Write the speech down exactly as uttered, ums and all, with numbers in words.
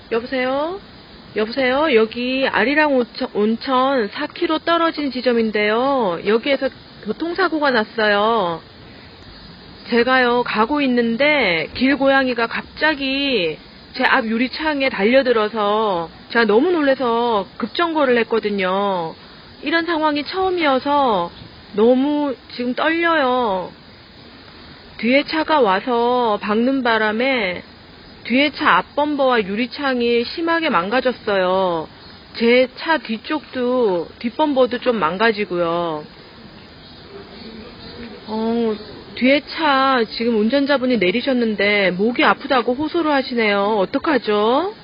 여보세요? 여보세요? 여기 아리랑 온천, 온천 사 킬로미터 떨어진 지점인데요. 여기에서 교통사고가 났어요. 제가요, 가고 있는데 길고양이가 갑자기 제 앞 유리창에 달려들어서 제가 너무 놀라서 급정거를 했거든요. 이런 상황이 처음이어서 너무 지금 떨려요. 뒤에 차가 와서 박는 바람에 뒤에 차 앞범버와 유리창이 심하게 망가졌어요. 제 차 뒤쪽도, 뒷범버도 좀 망가지고요. 어, 뒤에 차 지금 운전자분이 내리셨는데 목이 아프다고 호소를 하시네요. 어떡하죠?